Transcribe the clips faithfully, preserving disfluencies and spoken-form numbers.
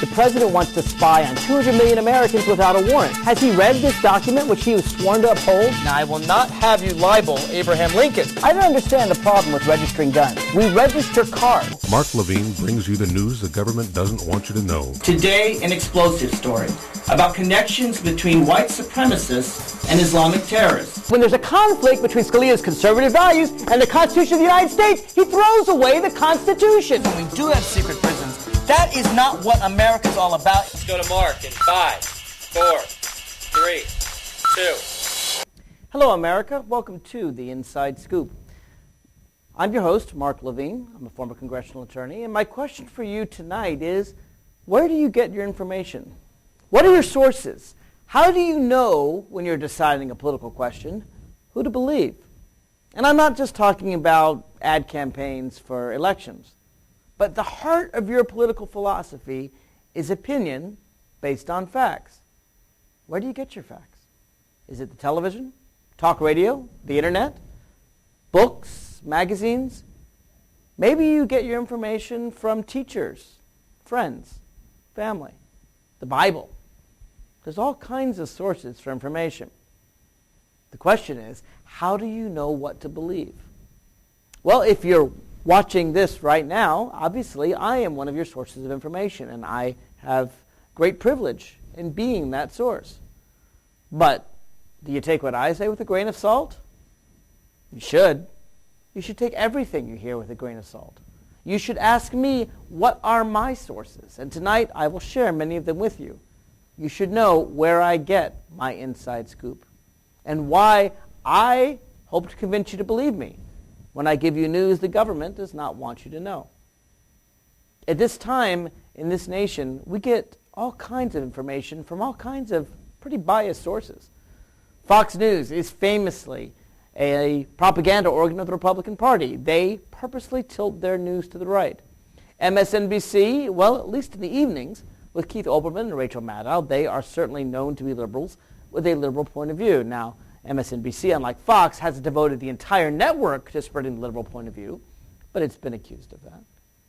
The president wants to spy on two hundred million Americans without a warrant. Has he read this document which he was sworn to uphold? Now, I will not have you libel Abraham Lincoln. I don't understand the problem with registering guns. We register cars. Mark Levine brings you the news the government doesn't want you to know. Today, an explosive story about connections between white supremacists and Islamic terrorists. When there's a conflict between Scalia's conservative values and the Constitution of the United States, he throws away the Constitution. When we do have secret prisons, that is not what America's all about. Let's go to Mark in five, four, three, two. Hello, America. Welcome to the Inside Scoop. I'm your host, Mark Levine. I'm a former congressional attorney, and my question for you tonight is, where do you get your information? What are your sources? How do you know, when you're deciding a political question, who to believe? And I'm not just talking about ad campaigns for elections, but the heart of your political philosophy is opinion based on facts. Where do you get your facts? Is it the television, talk radio, the internet, books, magazines? Maybe you get your information from teachers, friends, family, the Bible. There's all kinds of sources for information. The question is, how do you know what to believe? Well, if you're watching this right now, obviously I am one of your sources of information, and I have great privilege in being that source. But do you take what I say with a grain of salt? You should. You should take everything you hear with a grain of salt. You should ask me, what are my sources? And tonight I will share many of them with you. You should know where I get my inside scoop and why I hope to convince you to believe me when I give you news the government does not want you to know. At this time in this nation, we get all kinds of information from all kinds of pretty biased sources. Fox News is famously a propaganda organ of the Republican Party. They purposely tilt their news to the right. M S N B C, well, at least in the evenings, with Keith Olbermann and Rachel Maddow, they are certainly known to be liberals with a liberal point of view. Now, M S N B C, unlike Fox, has devoted the entire network to spreading the liberal point of view, but it's been accused of that.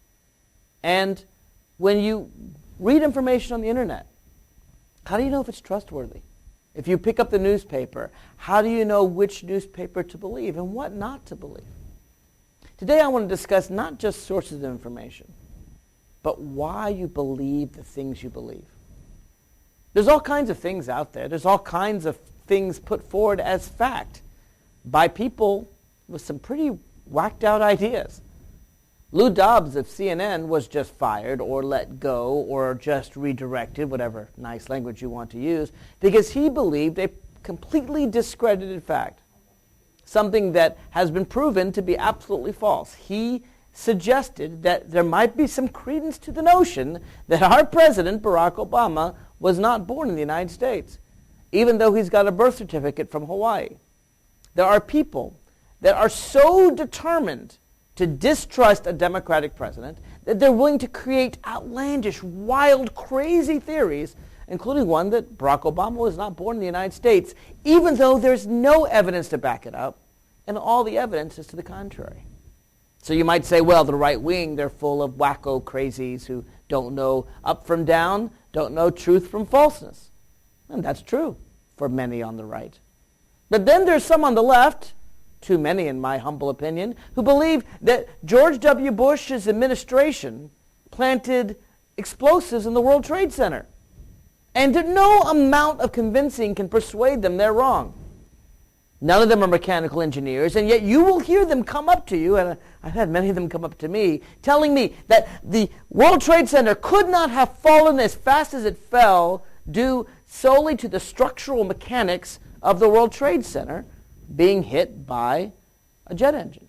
And when you read information on the internet, how do you know if it's trustworthy? If you pick up the newspaper, how do you know which newspaper to believe and what not to believe? Today I want to discuss not just sources of information, but why you believe the things you believe. There's all kinds of things out there. There's all kinds of things put forward as fact by people with some pretty whacked out ideas. Lou Dobbs of C N N was just fired or let go or just redirected, whatever nice language you want to use, because he believed a completely discredited fact, something that has been proven to be absolutely false. He suggested that there might be some credence to the notion that our president, Barack Obama, was not born in the United States, even though he's got a birth certificate from Hawaii. There are people that are so determined to distrust a Democratic president that they're willing to create outlandish, wild, crazy theories, including one that Barack Obama was not born in the United States, even though there's no evidence to back it up, and all the evidence is to the contrary. So you might say, well, the right wing, they're full of wacko crazies who don't know up from down, don't know truth from falseness. And that's true for many on the right. But then there's some on the left, too many in my humble opinion, who believe that George W. Bush's administration planted explosives in the World Trade Center. And that no amount of convincing can persuade them they're wrong. None of them are mechanical engineers, and yet you will hear them come up to you, and I've had many of them come up to me, telling me that the World Trade Center could not have fallen as fast as it fell due solely to the structural mechanics of the World Trade Center being hit by a jet engine.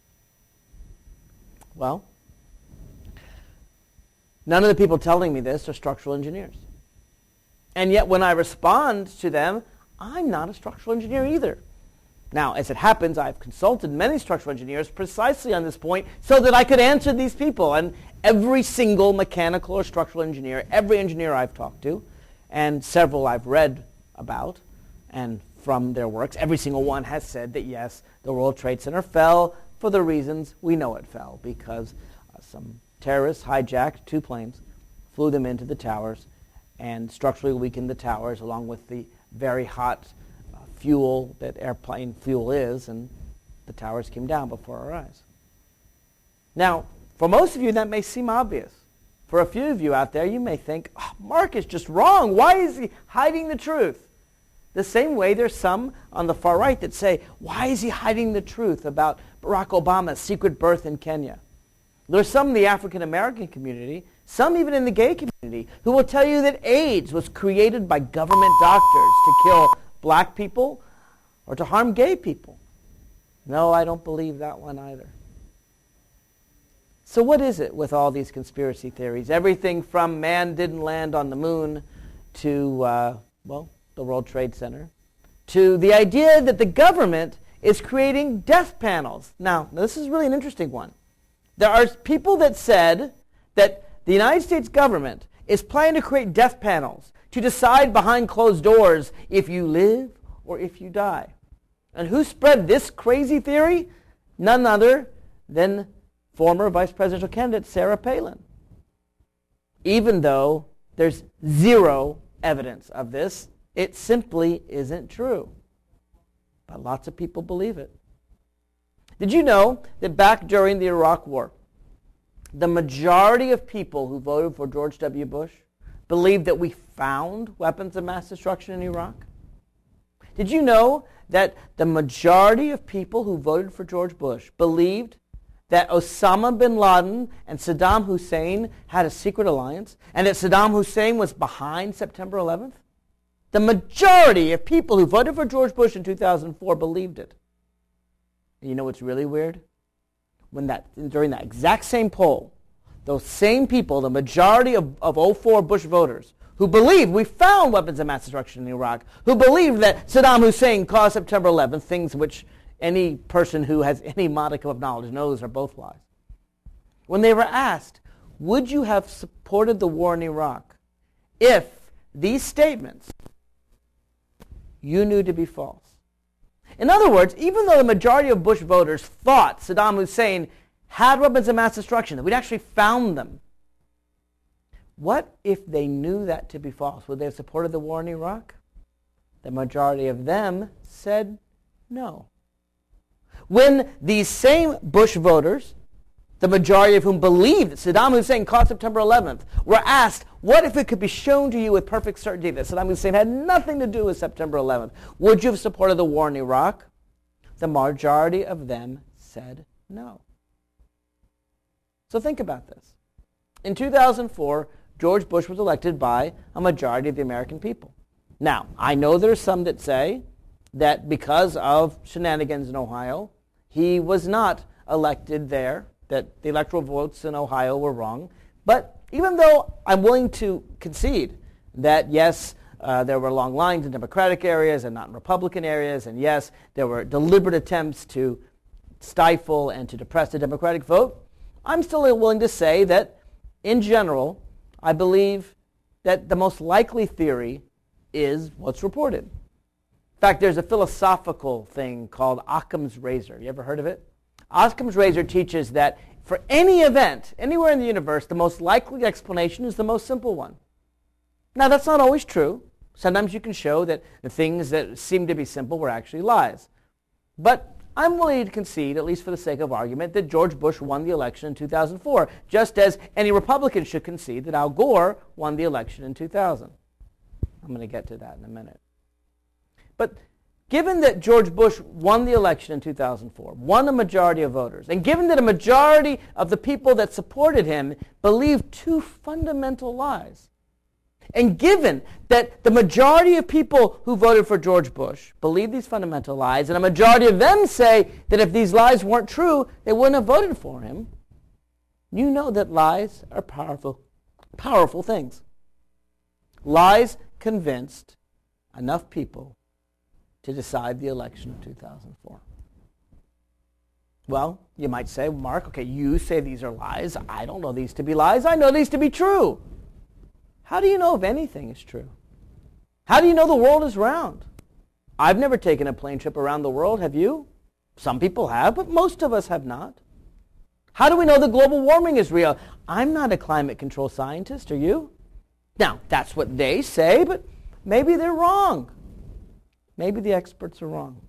Well, none of the people telling me this are structural engineers. And yet when I respond to them, I'm not a structural engineer either. Now, as it happens, I've consulted many structural engineers precisely on this point so that I could answer these people. And every single mechanical or structural engineer, every engineer I've talked to, and several I've read about, and from their works, every single one has said that, yes, the World Trade Center fell for the reasons we know it fell, because uh, some terrorists hijacked two planes flew them into the towers and structurally weakened the towers along with the very hot uh, fuel that airplane fuel is, and the towers came down before our eyes. Now, for most of you, that may seem obvious. For a few of you out there, you may think, oh, Mark is just wrong. Why is he hiding the truth? The same way there's some on the far right that say, why is he hiding the truth about Barack Obama's secret birth in Kenya? There's some in the African American community, some even in the gay community, who will tell you that AIDS was created by government doctors to kill black people or to harm gay people. No, I don't believe that one either. So what is it with all these conspiracy theories? Everything from man didn't land on the moon to, uh, well, the World Trade Center, to the idea that the government is creating death panels. Now, this is really an interesting one. There are people that said that the United States government is planning to create death panels to decide behind closed doors if you live or if you die. And who spread this crazy theory? None other than former vice presidential candidate Sarah Palin. Even though there's zero evidence of this, it simply isn't true. But lots of people believe it. Did you know that back during the Iraq War, the majority of people who voted for George W. Bush believed that we found weapons of mass destruction in Iraq? Did you know that the majority of people who voted for George Bush believed that Osama bin Laden and Saddam Hussein had a secret alliance, and that Saddam Hussein was behind September eleventh? The majority of people who voted for George Bush in two thousand four believed it. And you know what's really weird? When that during that exact same poll, those same people, the majority of, of oh four Bush voters, who believed we found weapons of mass destruction in Iraq, who believed that Saddam Hussein caused September eleventh, things which any person who has any modicum of knowledge knows are both lies. When they were asked, would you have supported the war in Iraq if these statements you knew to be false? In other words, even though the majority of Bush voters thought Saddam Hussein had weapons of mass destruction, that we'd actually found them, what if they knew that to be false? Would they have supported the war in Iraq? The majority of them said no. When these same Bush voters, the majority of whom believed that Saddam Hussein caused September eleventh, were asked, what if it could be shown to you with perfect certainty that Saddam Hussein had nothing to do with September eleventh? Would you have supported the war in Iraq? The majority of them said no. So think about this. In two thousand four, George Bush was elected by a majority of the American people. Now, I know there are some that say that because of shenanigans in Ohio, he was not elected there, that the electoral votes in Ohio were wrong. But even though I'm willing to concede that, yes, uh, there were long lines in Democratic areas and not in Republican areas, and yes, there were deliberate attempts to stifle and to depress the Democratic vote, I'm still willing to say that, in general, I believe that the most likely theory is what's reported. In fact, there's a philosophical thing called Occam's razor. You ever heard of it? Occam's razor teaches that for any event, anywhere in the universe, the most likely explanation is the most simple one. Now, that's not always true. Sometimes you can show that the things that seem to be simple were actually lies. But I'm willing to concede, at least for the sake of argument, that George Bush won the election in two thousand four, just as any Republican should concede that Al Gore won the election in two thousand. I'm going to get to that in a minute. But given that George Bush won the election in two thousand four, won a majority of voters, and given that a majority of the people that supported him believed two fundamental lies, and given that the majority of people who voted for George Bush believe these fundamental lies, and a majority of them say that if these lies weren't true, they wouldn't have voted for him, you know that lies are powerful, powerful things. Lies convinced enough people to decide the election of two thousand four. Well, you might say, Mark, okay, you say these are lies. I don't know these to be lies. I know these to be true. How do you know if anything is true? How do you know the world is round? I've never taken a plane trip around the world. Have you? Some people have, but most of us have not. How do we know that global warming is real? I'm not a climate control scientist, are you? Now, that's what they say, but maybe they're wrong. Maybe the experts are wrong.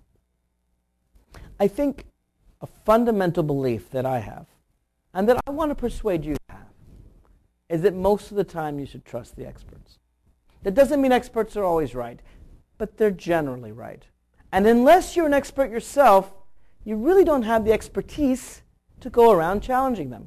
I think a fundamental belief that I have, and that I want to persuade you to have, is that most of the time you should trust the experts. That doesn't mean experts are always right, but they're generally right. And unless you're an expert yourself, you really don't have the expertise to go around challenging them.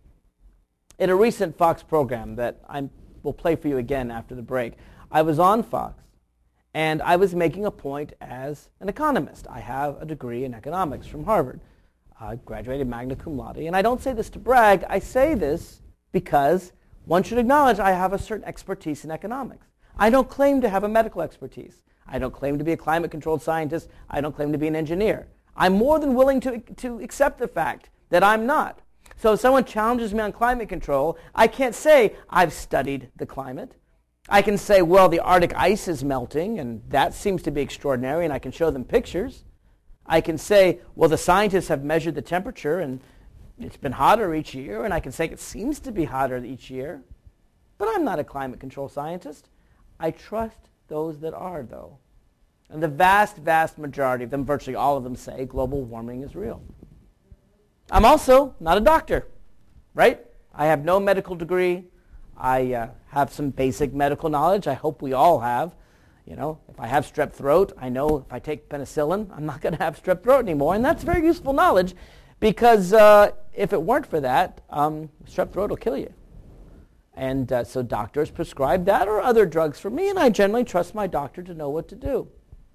In a recent Fox program that I will play for you again after the break, I was on Fox, and I was making a point as an economist. I have a degree in economics from Harvard. I graduated magna cum laude, and I don't say this to brag. I say this because one should acknowledge I have a certain expertise in economics. I don't claim to have a medical expertise. I don't claim to be a climate-controlled scientist. I don't claim to be an engineer. I'm more than willing to, to accept the fact that I'm not. So if someone challenges me on climate control, I can't say I've studied the climate. I can say, well, the Arctic ice is melting, and that seems to be extraordinary, and I can show them pictures. I can say, well, the scientists have measured the temperature, and it's been hotter each year, and I can say it seems to be hotter each year. But I'm not a climate control scientist. I trust those that are, though. And the vast, vast majority of them, virtually all of them, say global warming is real. I'm also not a doctor, right? I have no medical degree. I uh, have some basic medical knowledge. I hope we all have. You know, if I have strep throat, I know if I take penicillin, I'm not going to have strep throat anymore. And that's very useful knowledge because uh, if it weren't for that, um, strep throat will kill you. And uh, so doctors prescribe that or other drugs for me, and I generally trust my doctor to know what to do.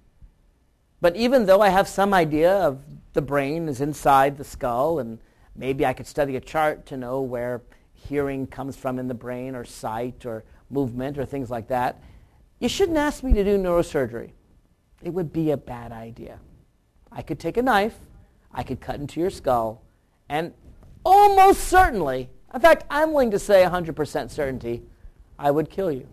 But even though I have some idea of the brain is inside the skull, and maybe I could study a chart to know where hearing comes from in the brain, or sight, or movement, or things like that, you shouldn't ask me to do neurosurgery. It would be a bad idea. I could take a knife, I could cut into your skull, and almost certainly, in fact, I'm willing to say one hundred percent certainty, I would kill you.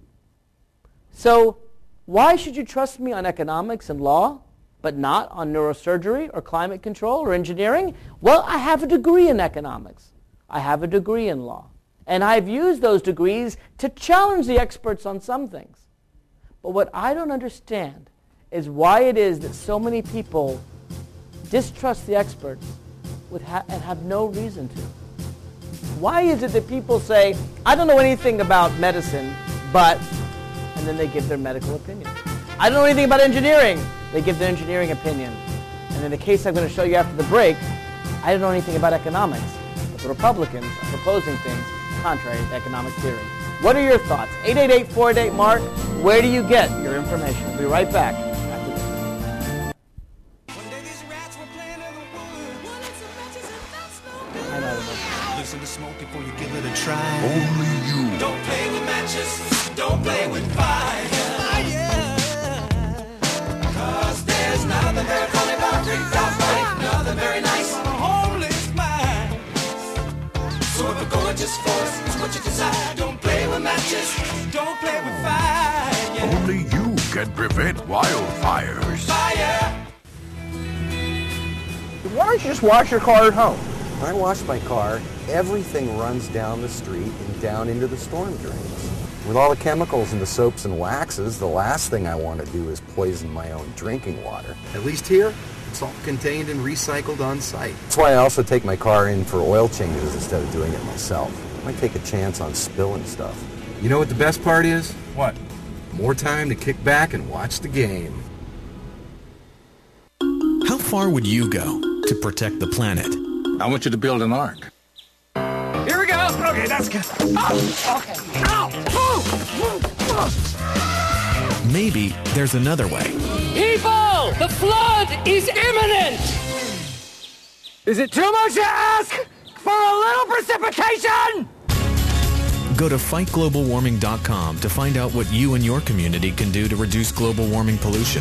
So why should you trust me on economics and law, but not on neurosurgery or climate control or engineering? Well, I have a degree in economics. I have a degree in law. And I've used those degrees to challenge the experts on some things. But what I don't understand is why it is that so many people distrust the experts with ha- and have no reason to. Why is it that people say, I don't know anything about medicine, but, and then they give their medical opinion. I don't know anything about engineering. They give their engineering opinion. And in the case I'm going to show you after the break, I don't know anything about economics. But the Republicans are proposing things contrary to economic theory. What are your thoughts? eight eight eight, four eight eight, MARK. Where do you get your information? We'll be right back after this. I know. Listen to smoke before you give it a try. Only you. Don't play with matches. Don't play with fire. Cause there's nothing very funny about three thousand life. Nothing very nice on a homeless mind. So if a gorgeous force is what you desire, don't play with matches. Don't play with fire. Only you can prevent wildfires. Fire. Why don't you just wash your car at home? When I wash my car, everything runs down the street and down into the storm drains. With all the chemicals in the soaps and waxes, the last thing I want to do is poison my own drinking water. At least here, it's all contained and recycled on site. That's why I also take my car in for oil changes instead of doing it myself. I might take a chance on spilling stuff. You know what the best part is? What? More time to kick back and watch the game. How far would you go to protect the planet? I want you to build an ark. Here we go. Okay, that's good. Oh, okay. Ow! Oh! Maybe there's another way. People, the flood is imminent! Is it too much to ask for a little precipitation? Go to fight global warming dot com to find out what you and your community can do to reduce global warming pollution.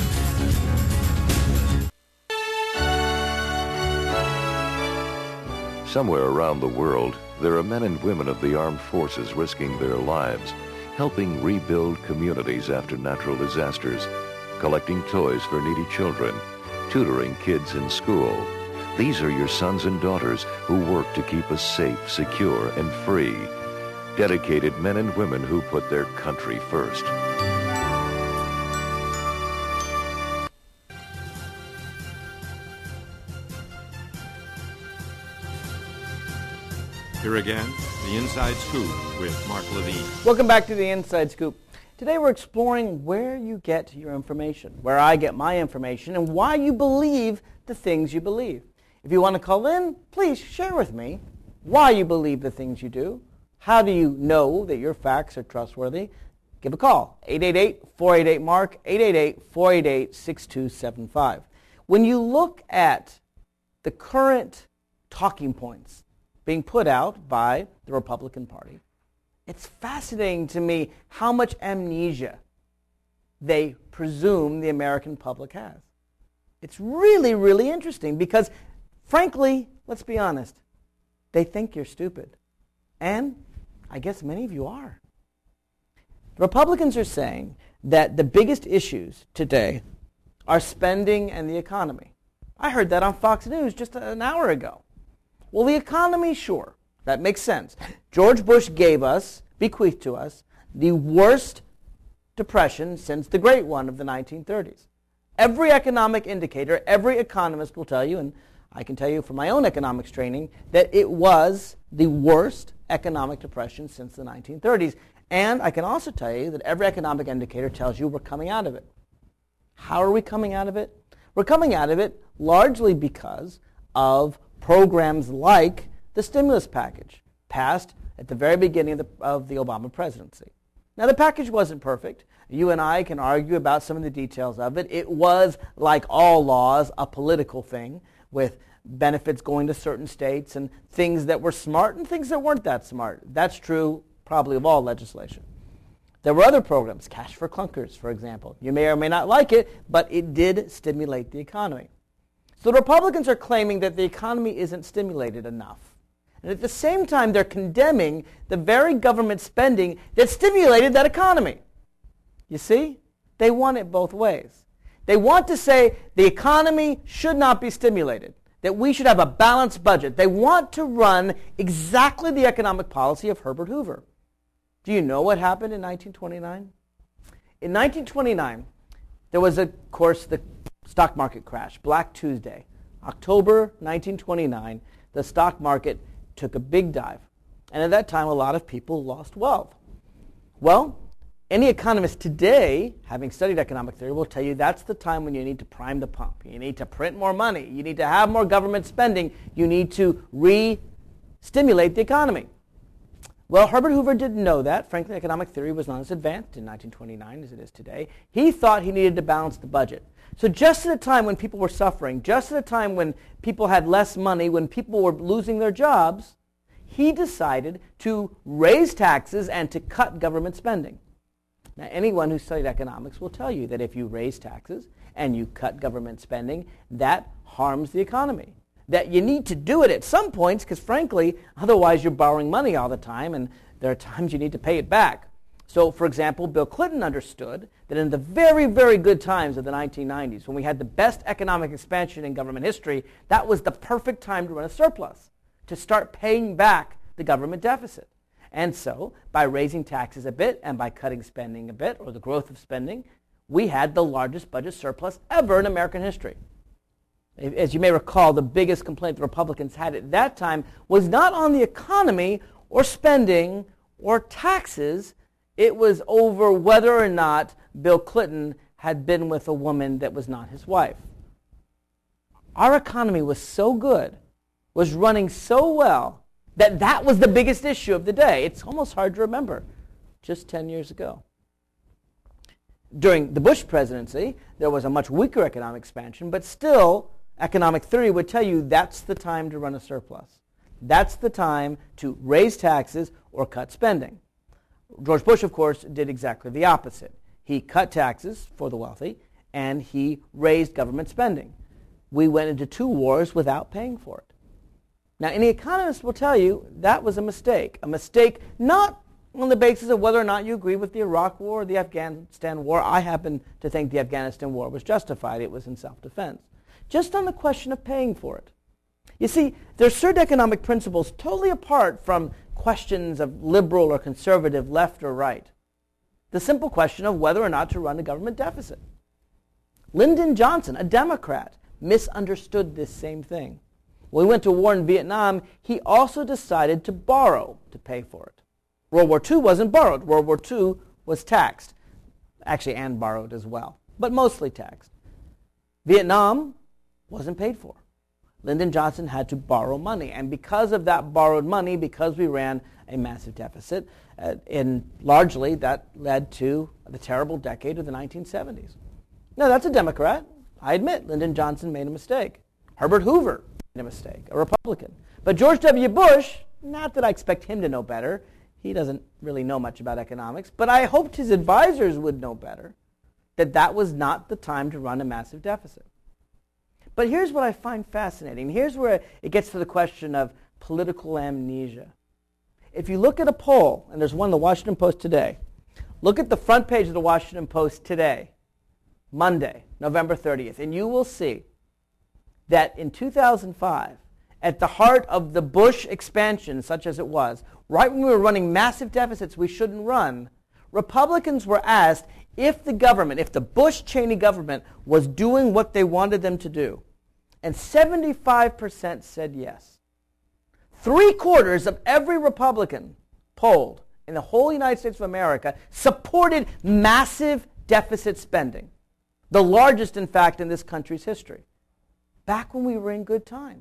Somewhere around the world, there are men and women of the armed forces risking their lives, helping rebuild communities after natural disasters, collecting toys for needy children, tutoring kids in school, These are your sons and daughters who work to keep us safe, secure, and free. Dedicated men and women who put their country first. Here again, The Inside Scoop with Mark Levine. Welcome back to The Inside Scoop. Today we're exploring where you get your information, where I get my information, and why you believe the things you believe. If you want to call in, please share with me why you believe the things you do. How do you know that your facts are trustworthy? Give a call, eight eight eight, four eight eight, M A R K, eight eight eight, four eight eight, six two seven five. When you look at the current talking points being put out by the Republican Party, it's fascinating to me how much amnesia they presume the American public has. It's really, really interesting because, frankly, let's be honest, they think you're stupid. And I guess many of you are. The Republicans are saying that the biggest issues today are spending and the economy. I heard that on Fox News just an hour ago. Well, the economy, sure, that makes sense. George Bush gave us, bequeathed to us, the worst depression since the great one of the nineteen thirties. Every economic indicator, every economist will tell you, and I can tell you from my own economics training, that it was the worst economic depression since the nineteen thirties. And I can also tell you that every economic indicator tells you we're coming out of it. How are we coming out of it? We're coming out of it largely because of programs like the stimulus package passed at the very beginning of the, of the Obama presidency. Now, the package wasn't perfect. You and I can argue about some of the details of it. It was, like all laws, a political thing with benefits going to certain states and things that were smart and things that weren't that smart. That's true probably of all legislation. There were other programs, Cash for Clunkers, for example. You may or may not like it, but it did stimulate the economy. So the Republicans are claiming that the economy isn't stimulated enough. And at the same time, they're condemning the very government spending that stimulated that economy. You see? They want it both ways. They want to say the economy should not be stimulated, that we should have a balanced budget. They want to run exactly the economic policy of Herbert Hoover. Do you know what happened in nineteen twenty-nine? In nineteen twenty-nine, there was, of course, the stock market crash, Black Tuesday. October nineteen twenty-nine, the stock market took a big dive. And at that time, a lot of people lost wealth. Well, any economist today, having studied economic theory, will tell you that's the time when you need to prime the pump. You need to print more money. You need to have more government spending. You need to re-stimulate the economy. Well, Herbert Hoover didn't know that. Frankly, economic theory was not as advanced in nineteen twenty-nine as it is today. He thought he needed to balance the budget. So just at a time when people were suffering, just at a time when people had less money, when people were losing their jobs, he decided to raise taxes and to cut government spending. Now, anyone who studied economics will tell you that if you raise taxes and you cut government spending, that harms the economy. That you need to do it at some points because, frankly, otherwise you're borrowing money all the time and there are times you need to pay it back. So, for example, Bill Clinton understood that in the very, very good times of the nineteen nineties, when we had the best economic expansion in government history, that was the perfect time to run a surplus, to start paying back the government deficit. And so, by raising taxes a bit and by cutting spending a bit, or the growth of spending, we had the largest budget surplus ever in American history. As you may recall, the biggest complaint the Republicans had at that time was not on the economy or spending or taxes. It was over whether or not Bill Clinton had been with a woman that was not his wife. Our economy was so good, was running so well, that that was the biggest issue of the day. It's almost hard to remember, just ten years ago. During the Bush presidency, there was a much weaker economic expansion, but still, economic theory would tell you that's the time to run a surplus. That's the time to raise taxes or cut spending. George Bush, of course, did exactly the opposite. He cut taxes for the wealthy, and he raised government spending. We went into two wars without paying for it. Now, any economist will tell you that was a mistake. A mistake not on the basis of whether or not you agree with the Iraq War or the Afghanistan War. I happen to think the Afghanistan War was justified. It was in self-defense. Just on the question of paying for it. You see, there are certain economic principles totally apart from questions of liberal or conservative, left or right. The simple question of whether or not to run a government deficit. Lyndon Johnson, a Democrat, misunderstood this same thing. When we went to war in Vietnam, he also decided to borrow to pay for it. World War Two wasn't borrowed. World War Two was taxed. Actually, and borrowed as well, but mostly taxed. Vietnam wasn't paid for. Lyndon Johnson had to borrow money, and because of that borrowed money, because we ran a massive deficit, uh, in largely that led to the terrible decade of the nineteen seventies. Now, that's a Democrat. I admit Lyndon Johnson made a mistake. Herbert Hoover made a mistake, a Republican. But George W. Bush, not that I expect him to know better. He doesn't really know much about economics, but I hoped his advisors would know better, that that was not the time to run a massive deficit. But here's what I find fascinating. Here's where it gets to the question of political amnesia. If you look at a poll, and there's one in the Washington Post today, look at the front page of the Washington Post today, Monday, November thirtieth, and you will see that in two thousand five, at the heart of the Bush expansion, such as it was, right when we were running massive deficits we shouldn't run, Republicans were asked if the government, if the Bush-Cheney government was doing what they wanted them to do. And seventy-five percent said yes. Three quarters of every Republican polled in the whole United States of America supported massive deficit spending. The largest, in fact, in this country's history. Back when we were in good times.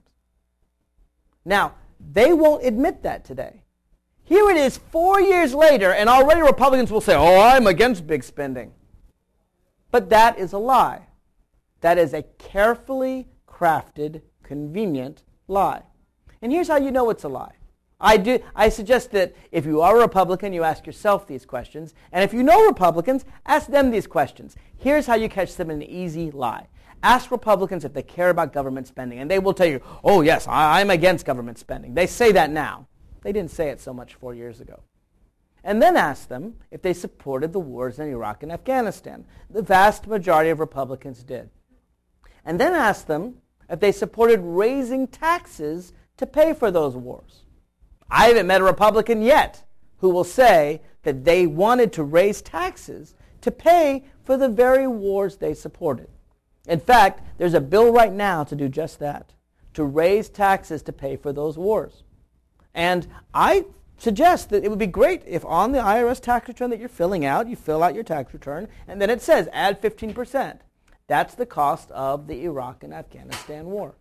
Now, they won't admit that today. Here it is four years later, and already Republicans will say, oh, I'm against big spending. But that is a lie. That is a carefully crafted, convenient lie. And here's how you know it's a lie. I, do, I suggest that if you are a Republican, you ask yourself these questions. And if you know Republicans, ask them these questions. Here's how you catch them in an easy lie. Ask Republicans if they care about government spending, and they will tell you, oh, yes, I, I'm against government spending. They say that now. They didn't say it so much four years ago. And then ask them if they supported the wars in Iraq and Afghanistan. The vast majority of Republicans did. And then ask them if they supported raising taxes to pay for those wars. I haven't met a Republican yet who will say that they wanted to raise taxes to pay for the very wars they supported. In fact, there's a bill right now to do just that, to raise taxes to pay for those wars. And I suggest that it would be great if on the I R S tax return that you're filling out, you fill out your tax return, and then it says add fifteen percent. That's the cost of the Iraq and Afghanistan war.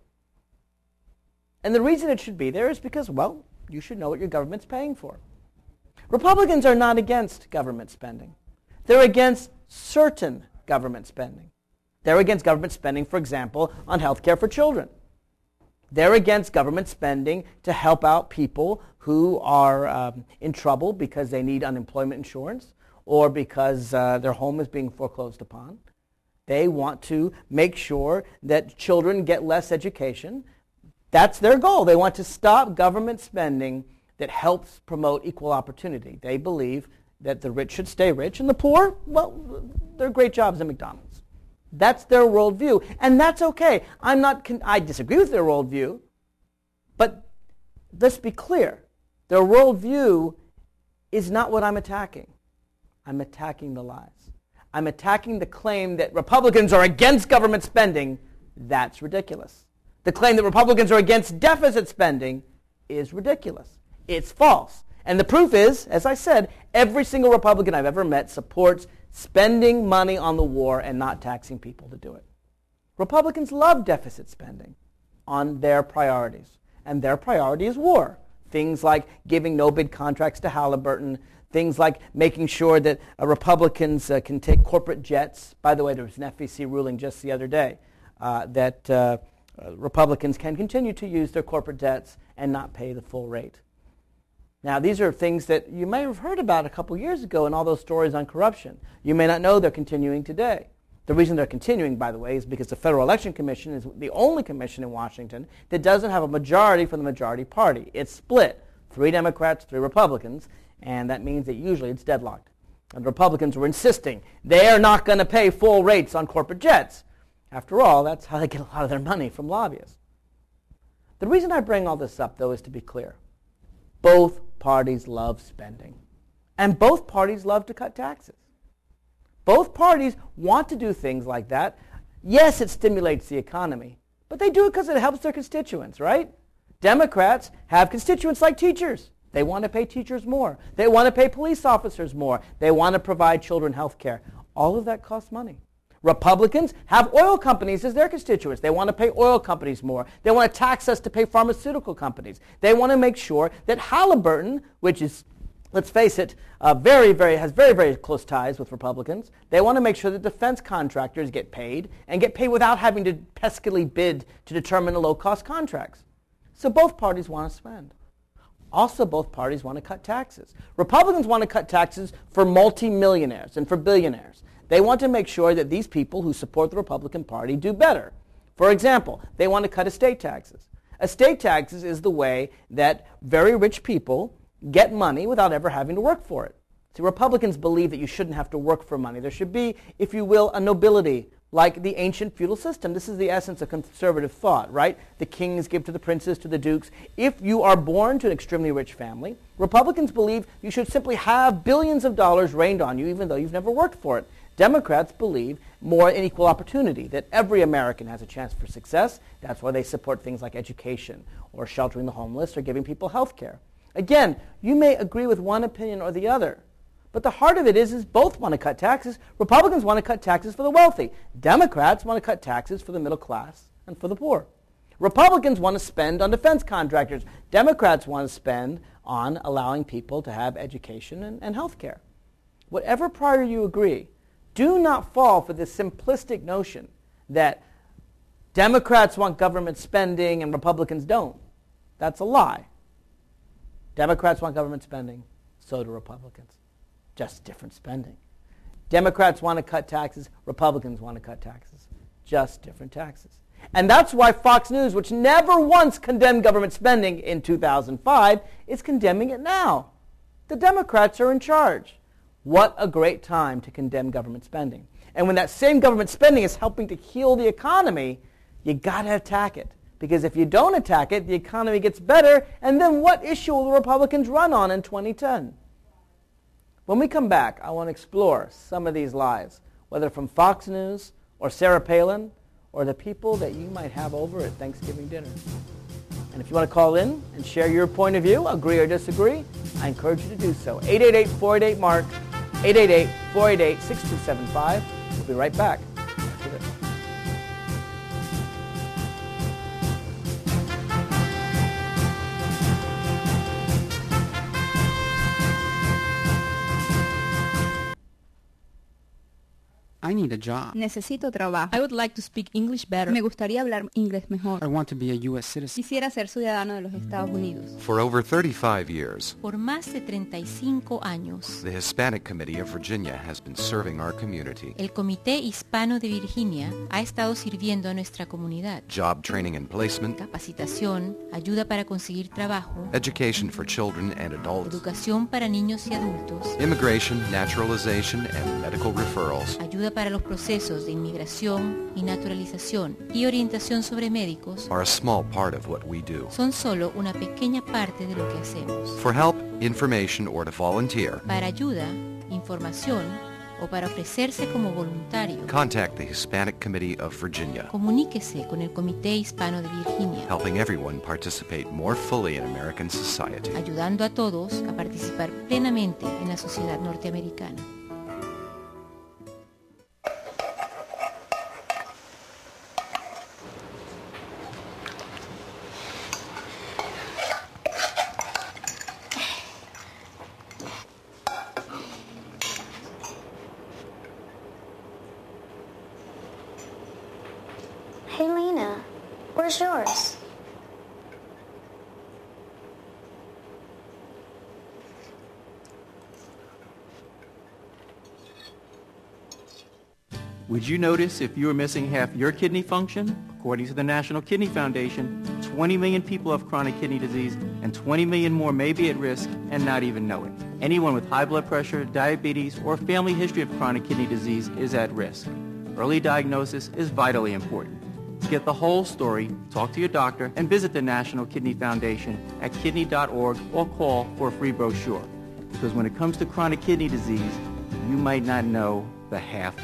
And the reason it should be there is because, well, you should know what your government's paying for. Republicans are not against government spending. They're against certain government spending. They're against government spending, for example, on health care for children. They're against government spending to help out people who are um, in trouble because they need unemployment insurance or because uh, their home is being foreclosed upon. They want to make sure that children get less education. That's their goal. They want to stop government spending that helps promote equal opportunity. They believe that the rich should stay rich and the poor, well, they're great jobs at McDonald's. That's their worldview, and that's okay. I'm not. Con- I disagree with their worldview, but let's be clear. Their worldview is not what I'm attacking. I'm attacking the lies. I'm attacking the claim that Republicans are against government spending. That's ridiculous. The claim that Republicans are against deficit spending is ridiculous. It's false. And the proof is, as I said, every single Republican I've ever met supports spending money on the war and not taxing people to do it. Republicans love deficit spending on their priorities, and their priority is war. Things like giving no-bid contracts to Halliburton, things like making sure that uh, Republicans uh, can take corporate jets. By the way, there was an F E C ruling just the other day uh, that uh, uh, Republicans can continue to use their corporate jets and not pay the full rate. Now, these are things that you may have heard about a couple years ago in all those stories on corruption. You may not know they're continuing today. The reason they're continuing, by the way, is because the Federal Election Commission is the only commission in Washington that doesn't have a majority from the majority party. It's split, three Democrats, three Republicans, and that means that usually it's deadlocked. And the Republicans were insisting they are not going to pay full rates on corporate jets. After all, that's how they get a lot of their money, from lobbyists. The reason I bring all this up, though, is to be clear. Both parties love spending. And both parties love to cut taxes. Both parties want to do things like that. Yes, it stimulates the economy, but they do it because it helps their constituents, right? Democrats have constituents like teachers. They want to pay teachers more. They want to pay police officers more. They want to provide children health care. All of that costs money. Republicans have oil companies as their constituents. They want to pay oil companies more. They want to tax us to pay pharmaceutical companies. They want to make sure that Halliburton, which is, let's face it, uh, very, very has very, very close ties with Republicans. They want to make sure that defense contractors get paid and get paid without having to peskily bid to determine the low-cost contracts. So both parties want to spend. Also, both parties want to cut taxes. Republicans want to cut taxes for multimillionaires and for billionaires. They want to make sure that these people who support the Republican Party do better. For example, they want to cut estate taxes. Estate taxes is the way that very rich people get money without ever having to work for it. See, Republicans believe that you shouldn't have to work for money. There should be, if you will, a nobility like the ancient feudal system. This is the essence of conservative thought, right? The kings give to the princes, to the dukes. If you are born to an extremely rich family, Republicans believe you should simply have billions of dollars rained on you even though you've never worked for it. Democrats believe more in equal opportunity, that every American has a chance for success. That's why they support things like education or sheltering the homeless or giving people health care. Again, you may agree with one opinion or the other, but the heart of it is, is both want to cut taxes. Republicans want to cut taxes for the wealthy. Democrats want to cut taxes for the middle class and for the poor. Republicans want to spend on defense contractors. Democrats want to spend on allowing people to have education and, and health care. Whatever prior you agree, do not fall for this simplistic notion that Democrats want government spending and Republicans don't. That's a lie. Democrats want government spending, so do Republicans. Just different spending. Democrats want to cut taxes, Republicans want to cut taxes. Just different taxes. And that's why Fox News, which never once condemned government spending in two thousand five, is condemning it now. The Democrats are in charge. What a great time to condemn government spending. And when that same government spending is helping to heal the economy, you got to attack it. Because if you don't attack it, the economy gets better, and then what issue will the Republicans run on in twenty ten? When we come back, I want to explore some of these lies, whether from Fox News or Sarah Palin or the people that you might have over at Thanksgiving dinner. And if you want to call in and share your point of view, agree or disagree, I encourage you to do so. eight eight eight, four eight eight, M A R K, eight eight eight, four eight eight, six two seven five. We'll be right back after this. I need a job. Necesito trabajo. I would like to speak English better. Me gustaría hablar inglés mejor. I want to be a U S citizen. Quisiera ser ciudadano de los Estados Unidos. For over thirty-five years, Por más de treinta y cinco años, the Hispanic Committee of Virginia has been serving our community. el Comité Hispano de Virginia ha estado sirviendo a nuestra comunidad. Job training and placement, Capacitación, ayuda para conseguir trabajo, education for children and adults, educación para niños y adultos, immigration, naturalization, and medical referrals. ayuda para los procesos de inmigración y naturalización y orientación sobre médicos Are a small part of what we do. son solo una pequeña parte de lo que hacemos. For help, information, or to volunteer, Para ayuda, información o para ofrecerse como voluntario, contact the Hispanic Committee of Virginia, comuníquese con el Comité Hispano de Virginia, helping everyone participate more fully in American society. ayudando a todos a participar plenamente en la sociedad norteamericana. Hey, Lena, where's yours? Would you notice if you were missing half your kidney function? According to the National Kidney Foundation, twenty million people have chronic kidney disease and twenty million more may be at risk and not even know it. Anyone with high blood pressure, diabetes, or family history of chronic kidney disease is at risk. Early diagnosis is vitally important. To get the whole story, talk to your doctor and visit the National Kidney Foundation at kidney dot org or call for a free brochure. Because when it comes to chronic kidney disease, you might not know the half.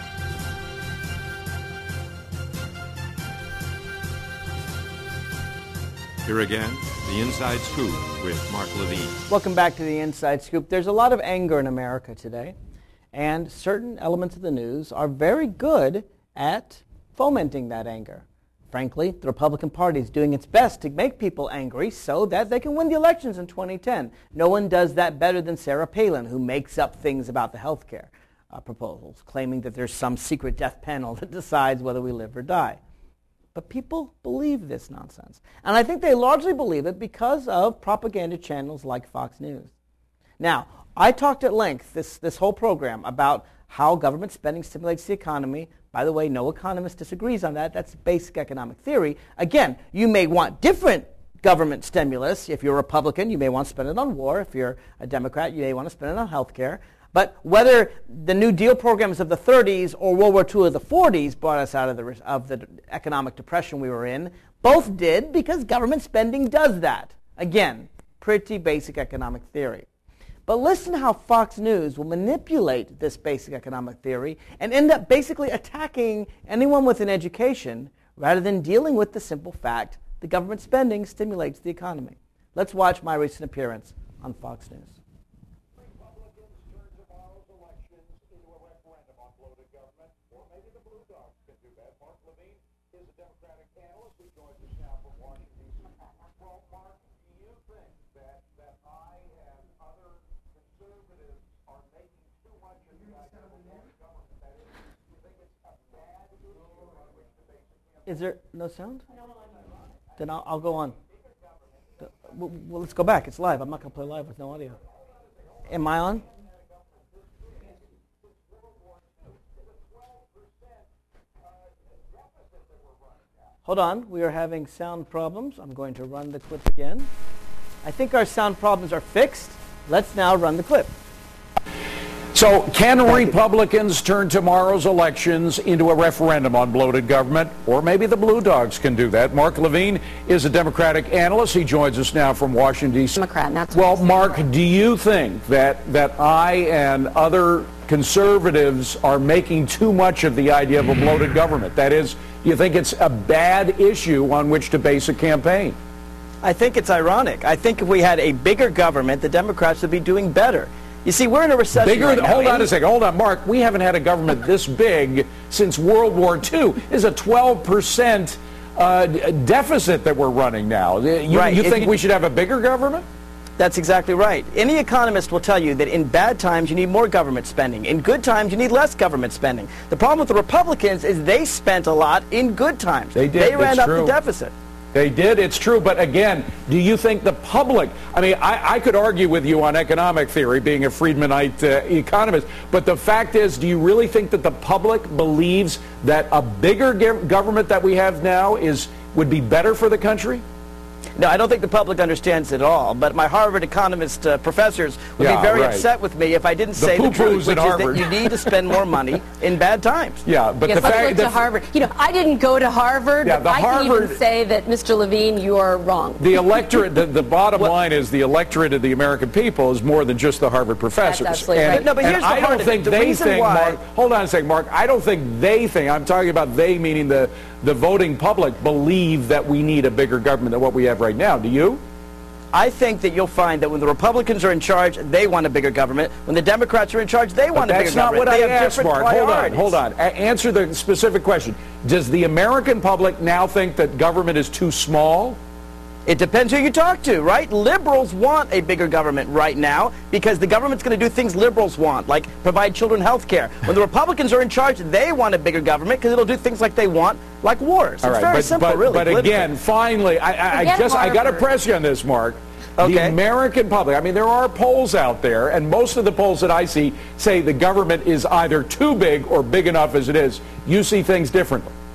Here again, the Inside Scoop with Mark Levine. Welcome back to the Inside Scoop. There's a lot of anger in America today, and certain elements of the news are very good at fomenting that anger. Frankly, the Republican Party is doing its best to make people angry so that they can win the elections in twenty ten. No one does that better than Sarah Palin, who makes up things about the health care uh, proposals, claiming that there's some secret death panel that decides whether we live or die. But people believe this nonsense. And I think they largely believe it because of propaganda channels like Fox News. Now, I talked at length this, this whole program about how government spending stimulates the economy. By the way, no economist disagrees on that. That's basic economic theory. Again, you may want different government stimulus. If you're a Republican, you may want to spend it on war. If you're a Democrat, you may want to spend it on health care. But whether the New Deal programs of the thirties or World War Two of the forties brought us out of the, of the economic depression we were in, both did because government spending does that. Again, pretty basic economic theory. But listen how Fox News will manipulate this basic economic theory and end up basically attacking anyone with an education rather than dealing with the simple fact that government spending stimulates the economy. Let's watch my recent appearance on Fox News. Is there no sound? Then I'll, I'll go on. Well, well, let's go back. It's live. I'm not going to play live with no audio. Am I on? Hold on. We are having sound problems. I'm going to run the clip again. I think our sound problems are fixed. Let's now run the clip. So can Republicans turn tomorrow's elections into a referendum on bloated government? Or maybe the Blue Dogs can do that. Mark Levine is a Democratic analyst. He joins us now from Washington, D C Democrat, that's well, Mark, do you think that, that I and other conservatives are making too much of the idea of a bloated government? That is, do you think it's a bad issue on which to base a campaign? I think it's ironic. I think if we had a bigger government, the Democrats would be doing better. You see, we're in a recession Bigger right than, now. Hold on a second. Hold on, Mark. We haven't had a government this big since World War Two. It's a twelve percent uh, deficit that we're running now. You, right. you think you, we should have a bigger government? That's exactly right. Any economist will tell you that in bad times you need more government spending. In good times you need less government spending. The problem with the Republicans is they spent a lot in good times. They did. They ran It's up true. the deficit. They did, it's true, but again, do you think the public, I mean, I, I could argue with you on economic theory, being a Friedmanite uh, economist, but the fact is, do you really think that the public believes that a bigger government that we have now is would be better for the country? No, I don't think the public understands it at all, but my Harvard economist uh, professors would Yeah, be very right. upset with me if I didn't The say the poo-poos truth, which at is that Harvard. you need to spend more money in bad times. Yeah, but yes, the let's fact look that to Harvard. You know, I didn't go to Harvard, Yeah, but the I can Harvard- even say that, Mister Levine, you are wrong. the electorate, the, the bottom line is the electorate of the American people is more than just the Harvard professors. That's absolutely and, right. No, but and here's the I part don't of think it. The they reason think, why- Mark, hold on a second, Mark, I don't think they think, I'm talking about they meaning the, the voting public believe that we need a bigger government than what we have right now. Do you? I think that you'll find that when the Republicans are in charge, they want a bigger government. When the Democrats are in charge, they want But a bigger that's not government. what they I have asked, different Mark. Hold on, priorities. hold on. A- answer the specific question. Does the American public now think that government is too small? It depends who you talk to, right? Liberals want a bigger government right now because the government's going to do things liberals want, like provide children health care. When the Republicans are in charge, they want a bigger government because it'll do things like they want, like wars. All it's right, very but, simple, but, really. but politically. again, finally, I, I, I Forget just I got to Harvard. press you on this, Mark. The Okay. American public, I mean, there are polls out there, and most of the polls that I see say the government is either too big or big enough as it is. You see things differently.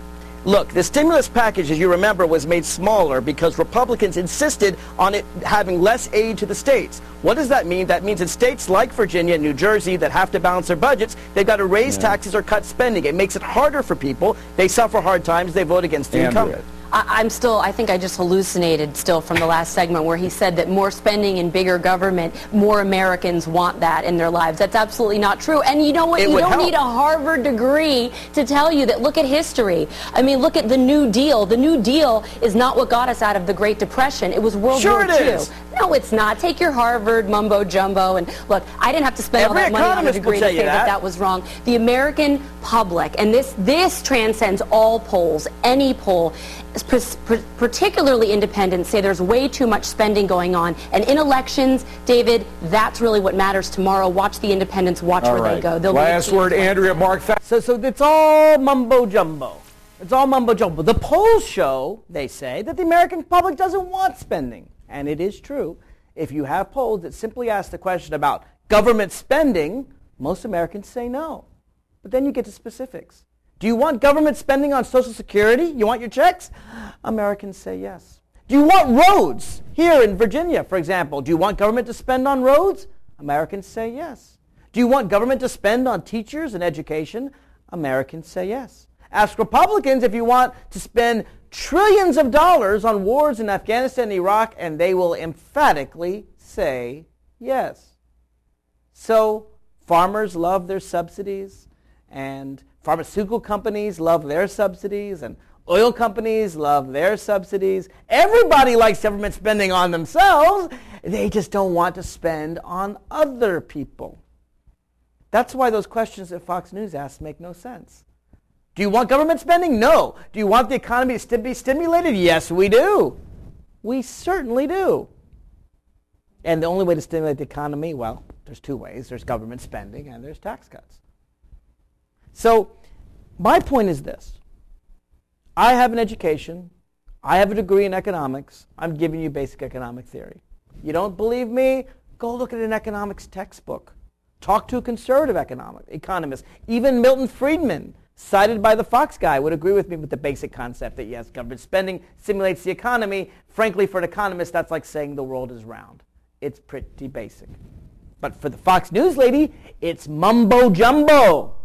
Look, the stimulus package, as you remember, was made smaller because Republicans insisted on it having less aid to the states. What does that mean? That means in states like Virginia and New Jersey that have to balance their budgets, they've got to raise yeah. taxes or cut spending. It makes it harder for people. They suffer hard times. They vote against the Andrea. incumbent. I'm still, I think I just hallucinated still from the last segment where he said that more spending and bigger government, more Americans want that in their lives. That's absolutely not true. And you know what? It you don't help. need a Harvard degree to tell you that. Look at history. I mean, look at the New Deal. The New Deal is not what got us out of the Great Depression. It was World sure War Two. It is. No, it's not. Take your Harvard mumbo jumbo and look, I didn't have to spend Every all that money on a degree to say that. that that was wrong. The American public, and this, this transcends all polls, any poll, particularly independents, say there's way too much spending going on. And in elections, David, that's really what matters tomorrow. Watch the independents, watch all where right. they go. They'll Last word, Andrea, Mark. So, so it's all mumbo jumbo. It's all mumbo jumbo. The polls show, they say, that the American public doesn't want spending. And it is true. If you have polls that simply ask the question about government spending, most Americans say no. But then you get to specifics. Do you want government spending on Social Security? You want your checks? Americans say yes. Do you want roads? Here in Virginia, for example, do you want government to spend on roads? Americans say yes. Do you want government to spend on teachers and education? Americans say yes. Ask Republicans if you want to spend trillions of dollars on wars in Afghanistan and Iraq, and they will emphatically say yes. So farmers love their subsidies, and pharmaceutical companies love their subsidies, and oil companies love their subsidies. Everybody likes government spending on themselves. They just don't want to spend on other people. That's why those questions that Fox News asks make no sense. Do you want government spending? No. Do you want the economy to be stimulated? Yes, we do. We certainly do. And the only way to stimulate the economy, well, there's two ways. There's government spending and there's tax cuts. So my point is this. I have an education. I have a degree in economics. I'm giving you basic economic theory. You don't believe me? Go look at an economics textbook. Talk to a conservative economic economist. Even Milton Friedman, cited by the Fox guy, would agree with me with the basic concept that, yes, government spending stimulates the economy. Frankly, for an economist, that's like saying the world is round. It's pretty basic. But for the Fox News lady, it's mumbo jumbo.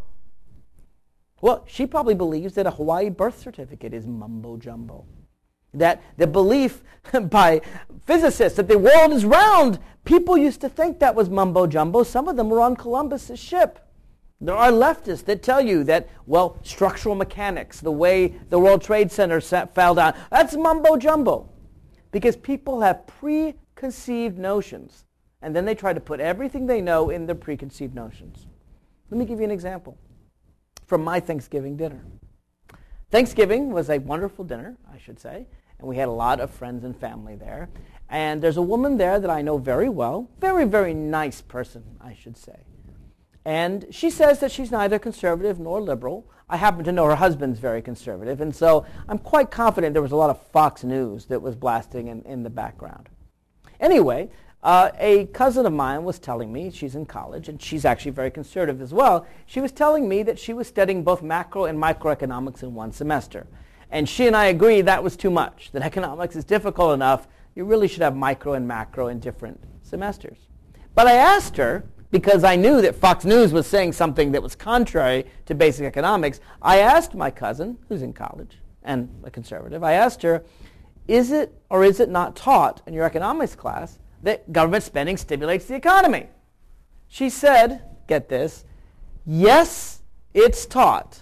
Well, she probably believes that a Hawaii birth certificate is mumbo jumbo. That the belief by physicists that the world is round, people used to think that was mumbo jumbo. Some of them were on Columbus's ship. There are leftists that tell you that, well, structural mechanics, the way the World Trade Center sat, fell down, that's mumbo jumbo. Because people have preconceived notions, and then they try to put everything they know in their preconceived notions. Let me give you an example from my Thanksgiving dinner. Thanksgiving was a wonderful dinner, I should say, and we had a lot of friends and family there. And there's a woman there that I know very well, very, very nice person, I should say. And she says that she's neither conservative nor liberal. I happen to know her husband's very conservative, and so I'm quite confident there was a lot of Fox News that was blasting in, in the background. Anyway, uh, a cousin of mine was telling me, she's in college, and she's actually very conservative as well. She was telling me that she was studying both macro and microeconomics in one semester. And she and I agreed that was too much, that economics is difficult enough. You really should have micro and macro in different semesters. But I asked her, because I knew that Fox News was saying something that was contrary to basic economics, I asked my cousin, who's in college and a conservative, I asked her, is it or is it not taught in your economics class that government spending stimulates the economy? She said, get this, yes, it's taught,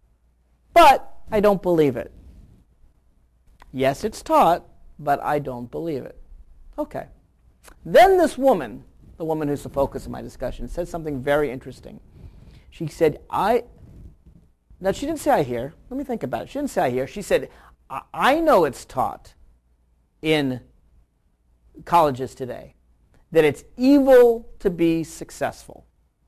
but I don't believe it. Yes, it's taught, but I don't believe it. Okay. Then this woman, the woman who's the focus of my discussion, said something very interesting. She said, I, now she didn't say I hear. Let me think about it. She didn't say I hear. She said, I, I know it's taught in colleges today that it's evil to be successful.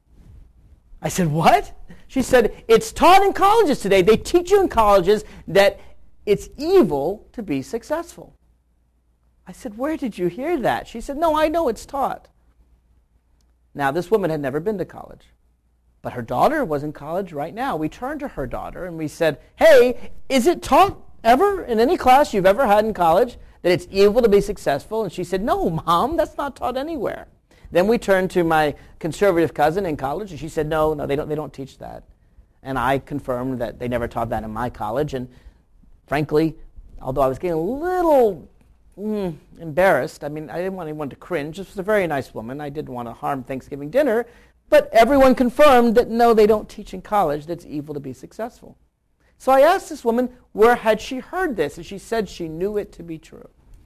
I said, what? She said, it's taught in colleges today. They teach you in colleges that it's evil to be successful. I said, where did you hear that? She said, no, I know it's taught. Now, this woman had never been to college. But her daughter was in college right now. We turned to her daughter and we said, hey, is it taught ever in any class you've ever had in college that it's evil to be successful? And she said, no, Mom, that's not taught anywhere. Then we turned to my conservative cousin in college, and she said, no, no, they don't, they don't teach that. And I confirmed that they never taught that in my college. And frankly, although I was getting a little mm, embarrassed, I mean, I didn't want anyone to cringe. This was a very nice woman. I didn't want to harm Thanksgiving dinner. But everyone confirmed that, no, they don't teach in college that it's evil to be successful. So I asked this woman, where had she heard this? And she said she knew it to be true.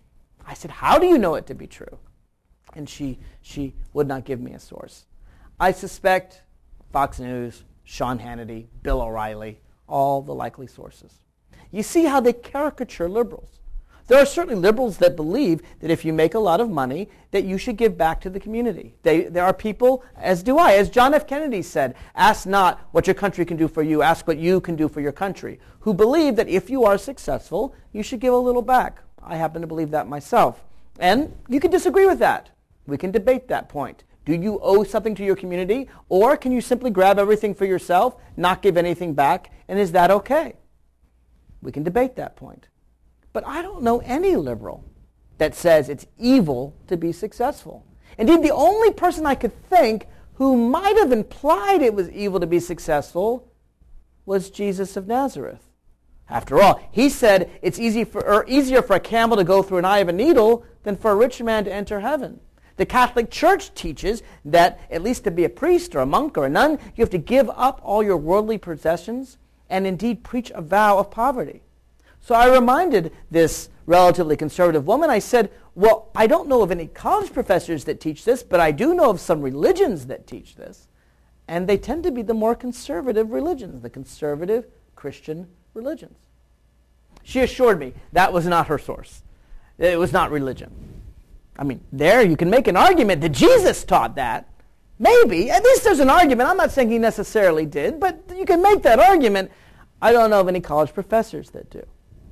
I said, how do you know it to be true? And she, she would not give me a source. I suspect Fox News, Sean Hannity, Bill O'Reilly, all the likely sources. You see how they caricature liberals. There are certainly liberals that believe that if you make a lot of money, that you should give back to the community. They, there are people, as do I, as John F. Kennedy said, ask not what your country can do for you, ask what you can do for your country, who believe that if you are successful, you should give a little back. I happen to believe that myself. And you can disagree with that. We can debate that point. Do you owe something to your community, or can you simply grab everything for yourself, not give anything back, and is that okay? We can debate that point. But I don't know any liberal that says it's evil to be successful. Indeed, the only person I could think who might have implied it was evil to be successful was Jesus of Nazareth. After all, he said it's easy for, or easier for a camel to go through an eye of a needle than for a rich man to enter heaven. The Catholic Church teaches that, at least to be a priest or a monk or a nun, you have to give up all your worldly possessions and indeed preach a vow of poverty. So I reminded this relatively conservative woman, I said, well, I don't know of any college professors that teach this, but I do know of some religions that teach this. And they tend to be the more conservative religions, the conservative Christian religions. She assured me that was not her source. It was not religion. I mean, there you can make an argument that Jesus taught that. Maybe. At least there's an argument. I'm not saying he necessarily did, but you can make that argument. I don't know of any college professors that do.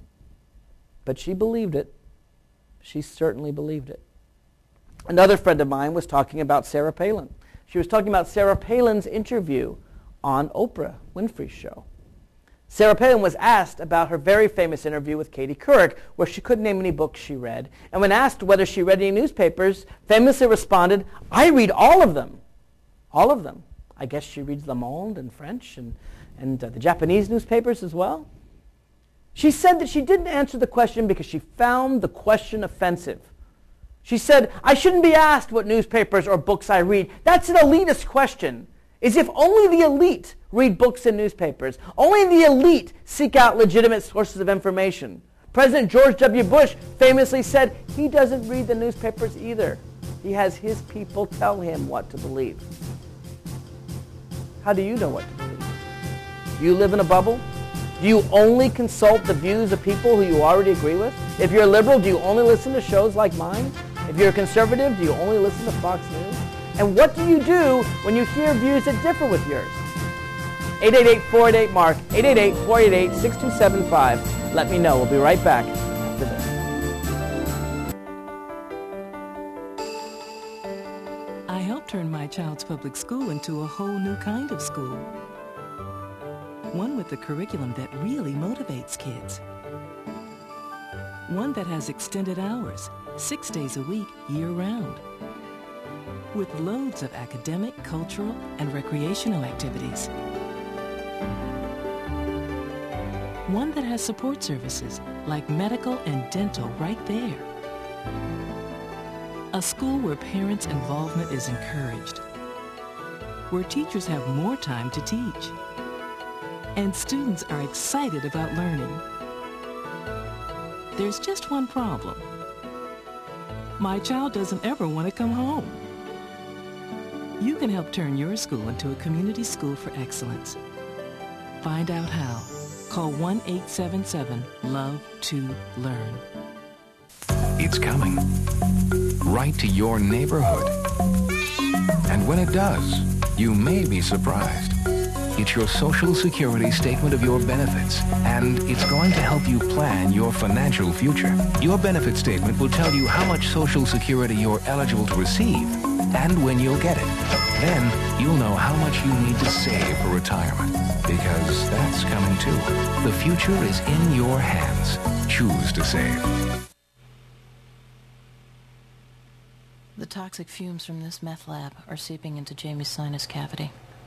But she believed it. She certainly believed it. Another friend of mine was talking about Sarah Palin. She was talking about Sarah Palin's interview on Oprah Winfrey's show. Sarah Palin was asked about her very famous interview with Katie Couric, where she couldn't name any books she read. And when asked whether she read any newspapers, famously responded, I read all of them. All of them. I guess she reads Le Monde in French and, and uh, the Japanese newspapers as well. She said that she didn't answer the question because she found the question offensive. She said, I shouldn't be asked what newspapers or books I read. That's an elitist question. As if only the elite read books and newspapers. Only the elite seek out legitimate sources of information. President George W. Bush famously said he doesn't read the newspapers either. He has his people tell him what to believe. How do you know what to believe? Do you live in a bubble? Do you only consult the views of people who you already agree with? If you're a liberal, do you only listen to shows like mine? If you're a conservative, do you only listen to Fox News? And what do you do when you hear views that differ with yours? eight eight eight, four eight eight, MARK, eight eight eight, four eight eight, six two seven five. Let me know. We'll be right back after this. I helped turn my child's public school into a whole new kind of school. One with a curriculum that really motivates kids. One that has extended hours, six days a week, year-round. With loads of academic, cultural, and recreational activities. One that has support services like medical and dental right there. A school where parents' involvement is encouraged. Where teachers have more time to teach. And students are excited about learning. There's just one problem. My child doesn't ever want to come home. You can help turn your school into a community school for excellence. Find out how. Call one eight seven seven, love to learn. It's coming. Right to your neighborhood. And when it does, you may be surprised. It's your Social Security statement of your benefits, and it's going to help you plan your financial future. Your benefit statement will tell you how much Social Security you're eligible to receive and when you'll get it. Then you'll know how much you need to save for retirement, because that's coming too. The future is in your hands. Choose to save. The toxic fumes from this meth lab are seeping into Jamie's sinus cavity.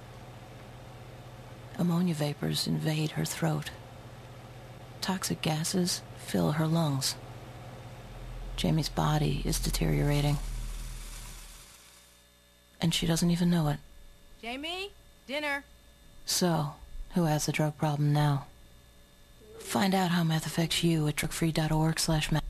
Ammonia vapors invade her throat. Toxic gases fill her lungs. Jamie's body is deteriorating. And she doesn't even know it. Jamie, dinner. So, who has the drug problem now? Find out how meth affects you at drug free dot org slash meth.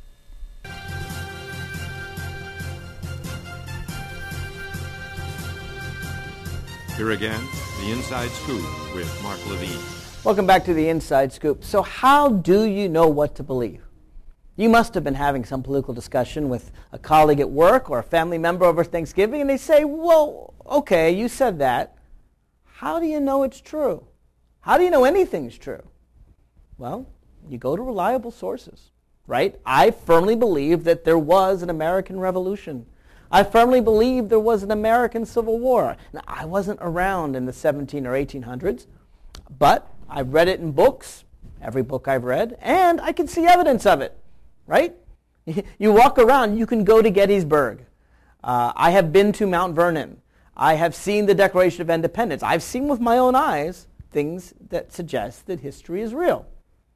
Here again, the Inside Scoop with Mark Levine. Welcome back to the Inside Scoop. So how do you know what to believe? You must have been having some political discussion with a colleague at work or a family member over Thanksgiving, and they say, well, okay, you said that. How do you know it's true? How do you know anything's true? Well, you go to reliable sources, right? I firmly believe that there was an American Revolution. I firmly believe there was an American Civil War. Now, I wasn't around in the seventeen or eighteen hundreds, but I've read it in books, every book I've read, and I can see evidence of it, right? You walk around, you can go to Gettysburg. Uh, I have been to Mount Vernon. I have seen the Declaration of Independence. I've seen with my own eyes things that suggest that history is real.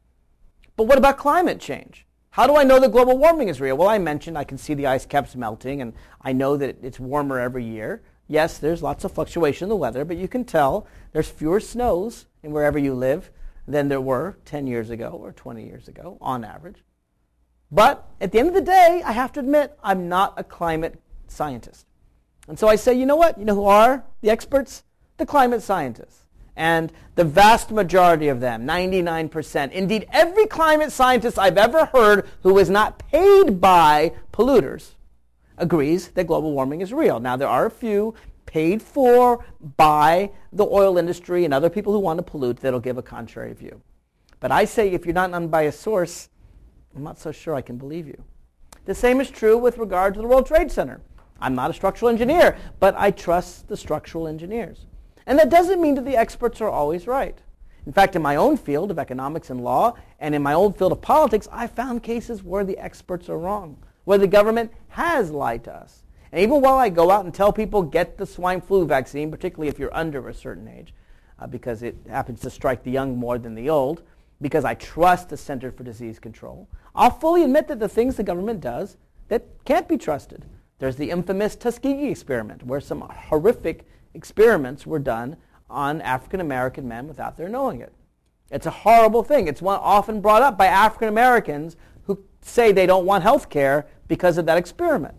But what about climate change? How do I know that global warming is real? Well, I mentioned I can see the ice caps melting, and I know that it's warmer every year. Yes, there's lots of fluctuation in the weather, but you can tell there's fewer snows in wherever you live than there were ten years ago or twenty years ago, on average. But at the end of the day, I have to admit, I'm not a climate scientist. And so I say, you know what? You know who are the experts? The climate scientists. And the vast majority of them, ninety-nine percent, indeed every climate scientist I've ever heard who is not paid by polluters, agrees that global warming is real. Now, there are a few paid for by the oil industry and other people who want to pollute that'll give a contrary view. But I say if you're not an unbiased source, I'm not so sure I can believe you. The same is true with regard to the World Trade Center. I'm not a structural engineer, but I trust the structural engineers. And that doesn't mean that the experts are always right. In fact, in my own field of economics and law, and in my own field of politics, I found cases where the experts are wrong, where the government has lied to us. And even while I go out and tell people, get the swine flu vaccine, particularly if you're under a certain age, uh, because it happens to strike the young more than the old, because I trust the Center for Disease Control, I'll fully admit that the things the government does that can't be trusted. There's the infamous Tuskegee experiment, where some horrific experiments were done on African American men without their knowing it. It's a horrible thing. It's one often brought up by African Americans who say they don't want health care because of that experiment.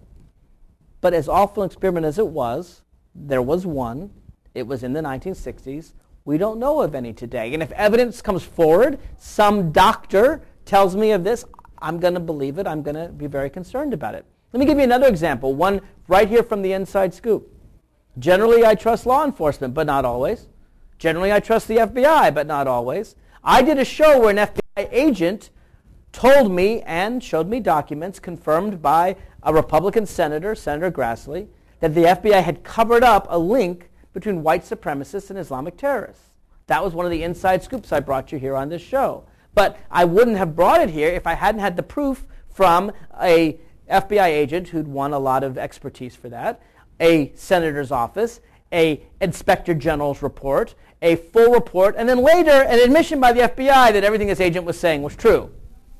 But as awful an experiment as it was, there was one. It was in the nineteen sixties. We don't know of any today. And if evidence comes forward, some doctor tells me of this, I'm going to believe it. I'm going to be very concerned about it. Let me give you another example, one right here from the Inside Scoop. Generally, I trust law enforcement, but not always. Generally, I trust the F B I, but not always. I did a show where an F B I agent told me and showed me documents confirmed by a Republican senator, Senator Grassley, that the F B I had covered up a link between white supremacists and Islamic terrorists. That was one of the inside scoops I brought you here on this show. But I wouldn't have brought it here if I hadn't had the proof from a F B I agent who'd won a lot of expertise for that, a senator's office, a inspector general's report, a full report, and then later an admission by the F B I that everything this agent was saying was true.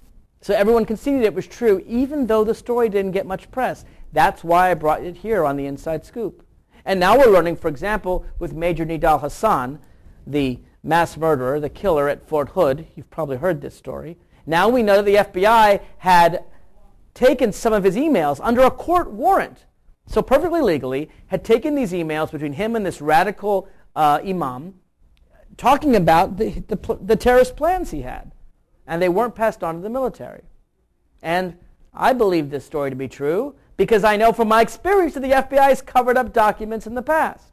So everyone conceded it was true, even though the story didn't get much press. That's why I brought it here on the Inside Scoop. And now we're learning, for example, with Major Nidal Hasan, the mass murderer, the killer at Fort Hood. You've probably heard this story. Now we know that the F B I had taken some of his emails under a court warrant. So perfectly legally, had taken these emails between him and this radical uh, imam, talking about the, the, the terrorist plans he had. And they weren't passed on to the military. And I believe this story to be true because I know from my experience that the F B I has covered up documents in the past.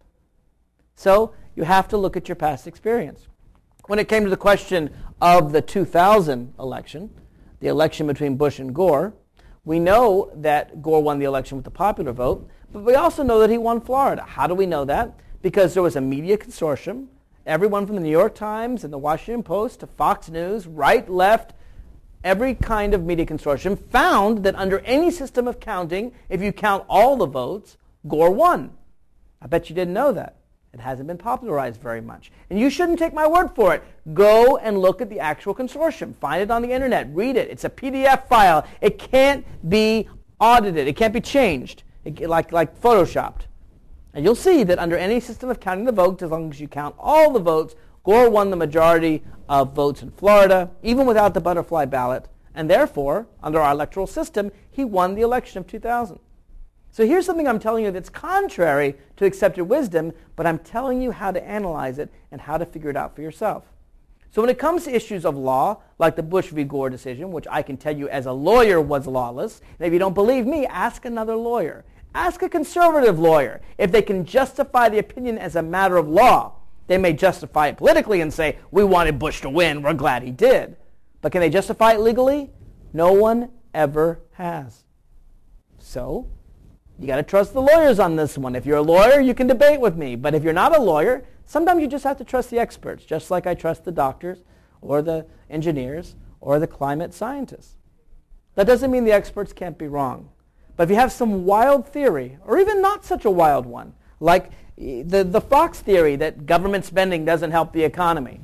So you have to look at your past experience. When it came to the question of the two thousand election, the election between Bush and Gore, we know that Gore won the election with the popular vote, But we also know that he won Florida. How do we know that? Because there was a media consortium, everyone from the New York Times and the Washington Post to Fox News, right, left, every kind of media consortium found that under any system of counting, if you count all the votes, Gore won. I bet you didn't know that. It hasn't been popularized very much. And you shouldn't take my word for it. Go and look at the actual consortium. Find it on the internet. Read it. It's a P D F file. It can't be audited. It can't be changed, it, like, like photoshopped. And you'll see that under any system of counting the votes, as long as you count all the votes, Gore won the majority of votes in Florida, even without the butterfly ballot. And therefore, under our electoral system, he won the election of two thousand. So here's something I'm telling you that's contrary to accepted wisdom, but I'm telling you how to analyze it and how to figure it out for yourself. So when it comes to issues of law, like the Bush v. Gore decision, which I can tell you as a lawyer was lawless, and if you don't believe me, ask another lawyer. Ask a conservative lawyer if they can justify the opinion as a matter of law. They may justify it politically and say, we wanted Bush to win, we're glad he did. But can they justify it legally? No one ever has. So, you got to trust the lawyers on this one. If you're a lawyer, you can debate with me. But if you're not a lawyer, sometimes you just have to trust the experts, just like I trust the doctors or the engineers or the climate scientists. That doesn't mean the experts can't be wrong. But if you have some wild theory, or even not such a wild one, like the, the Fox theory that government spending doesn't help the economy,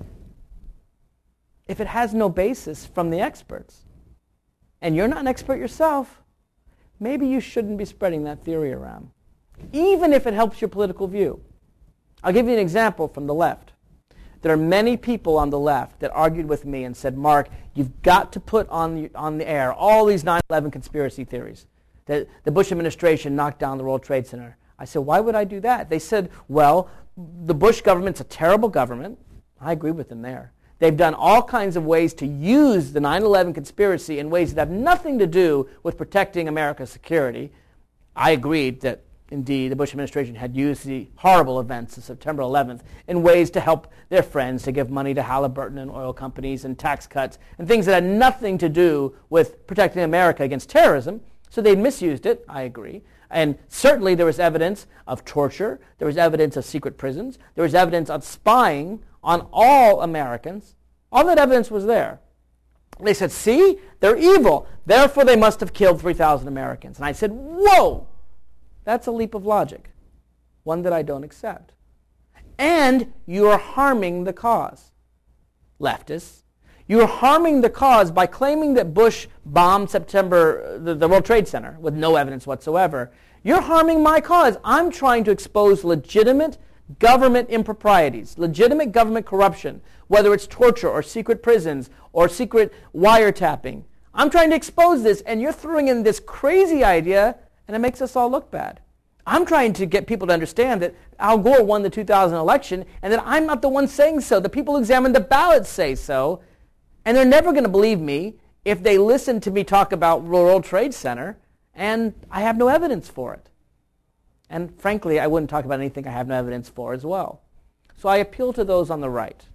if it has no basis from the experts, and you're not an expert yourself, maybe you shouldn't be spreading that theory around, even if it helps your political view. I'll give you an example from the left. There are many people on the left that argued with me and said, Mark, you've got to put on the, on the air all these nine eleven conspiracy theories, that the Bush administration knocked down the World Trade Center. I said, why would I do that? They said, well, the Bush government's a terrible government. I agree with them there. They've done all kinds of ways to use the nine eleven conspiracy in ways that have nothing to do with protecting America's security. I agreed that, indeed, the Bush administration had used the horrible events of September eleventh in ways to help their friends, to give money to Halliburton and oil companies and tax cuts and things that had nothing to do with protecting America against terrorism. So they misused it, I agree. And certainly there was evidence of torture. There was evidence of secret prisons. There was evidence of spying on all Americans. All that evidence was there. They said, see, they're evil. Therefore, they must have killed three thousand Americans. And I said, whoa, that's a leap of logic, one that I don't accept. And you're harming the cause, leftists. You're harming the cause by claiming that Bush bombed September, the, the World Trade Center with no evidence whatsoever. You're harming my cause. I'm trying to expose legitimate government improprieties, legitimate government corruption, whether it's torture or secret prisons or secret wiretapping. I'm trying to expose this, and you're throwing in this crazy idea, and it makes us all look bad. I'm trying to get people to understand that Al Gore won the two thousand election, and that I'm not the one saying so. The people who examined the ballots say so. And they're never going to believe me if they listen to me talk about World Trade Center, and I have no evidence for it. And frankly, I wouldn't talk about anything I have no evidence for as well. So I appeal to those on the right.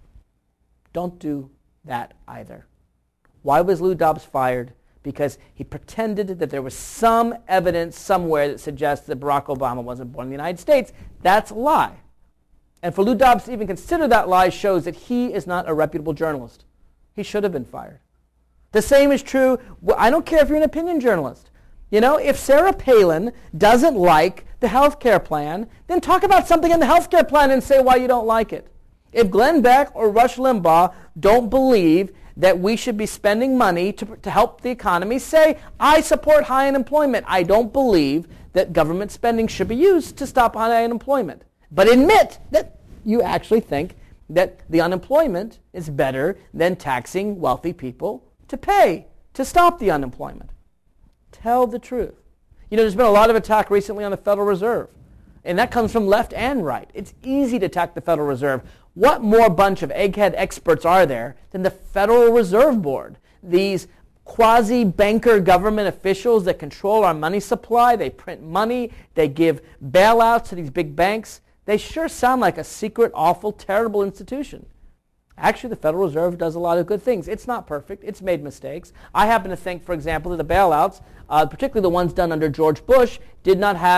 Don't do that either. Why was Lou Dobbs fired? Because he pretended that there was some evidence somewhere that suggests that Barack Obama wasn't born in the United States. That's a lie. And for Lou Dobbs to even consider that lie shows that he is not a reputable journalist. He should have been fired. The same is true, I don't care if you're an opinion journalist. You know, if Sarah Palin doesn't like the health care plan, then talk about something in the health care plan and say why you don't like it. If Glenn Beck or Rush Limbaugh don't believe that we should be spending money to, to help the economy, say, I support high unemployment. I don't believe that government spending should be used to stop high unemployment. But admit that you actually think that the unemployment is better than taxing wealthy people to pay to stop the unemployment. Tell the truth. You know, there's been a lot of attack recently on the Federal Reserve, and that comes from left and right. It's easy to attack the Federal Reserve. What more bunch of egghead experts are there than the Federal Reserve Board? These quasi-banker government officials that control our money supply, they print money, they give bailouts to these big banks. They sure sound like a secret, awful, terrible institution. Actually, the Federal Reserve does a lot of good things. It's not perfect. It's made mistakes. I happen to think, for example, that the bailouts, uh, particularly the ones done under George Bush, did not have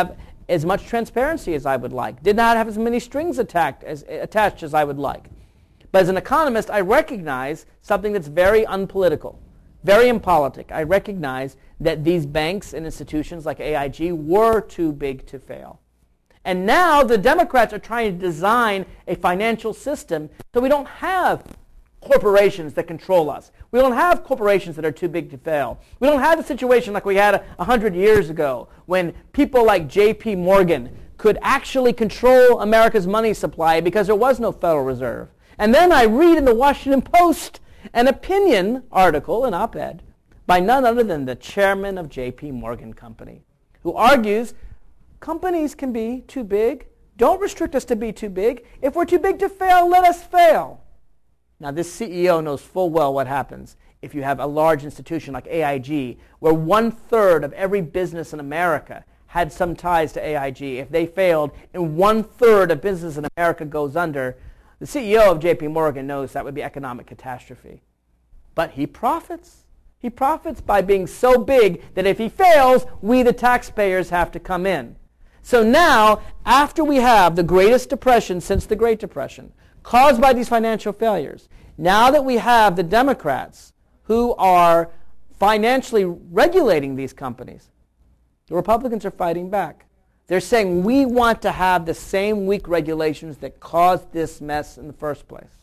as much transparency as I would like, did not have as many strings attacked as, attached as I would like. But as an economist, I recognize something that's very unpolitical, very impolitic. I recognize that these banks and institutions like A I G were too big to fail. And now the Democrats are trying to design a financial system so we don't have corporations that control us. We don't have corporations that are too big to fail. We don't have a situation like we had a hundred years ago when people like J P Morgan could actually control America's money supply because there was no Federal Reserve. And then I read in the Washington Post an opinion article, an op-ed, by none other than the chairman of J P Morgan Company, who argues companies can be too big. Don't restrict us to be too big. If we're too big to fail, let us fail. Now, this C E O knows full well what happens if you have a large institution like A I G, where one-third of every business in America had some ties to A I G. If they failed and one-third of business in America goes under, the C E O of J P Morgan knows that would be economic catastrophe. But he profits. He profits by being so big that if he fails, we, the taxpayers, have to come in. So now, after we have the greatest depression since the Great Depression, caused by these financial failures, now that we have the Democrats who are financially regulating these companies, the Republicans are fighting back. They're saying we want to have the same weak regulations that caused this mess in the first place.